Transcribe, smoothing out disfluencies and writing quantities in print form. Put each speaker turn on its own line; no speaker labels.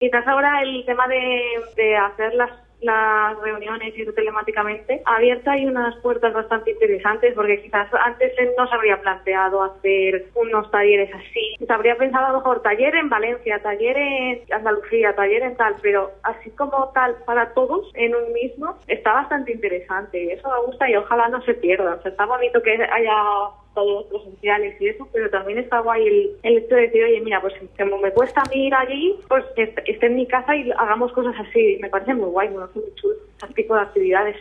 Quizás ahora el tema de hacer las reuniones y telemáticamente ha abierto ahí unas puertas bastante interesantes, porque quizás antes no se habría planteado hacer unos talleres así. Se habría pensado a lo mejor taller en Valencia, taller en Andalucía, taller en tal, pero así como tal para todos en un mismo está bastante interesante. Eso me gusta y ojalá no se pierda. O sea, está bonito que haya todos presenciales y eso, pero también está guay el hecho de decir, oye, mira, pues como me cuesta a mí ir allí, pues esté en mi casa y hagamos cosas así. Me parece muy guay, me parece muy chulo ese tipo de actividades.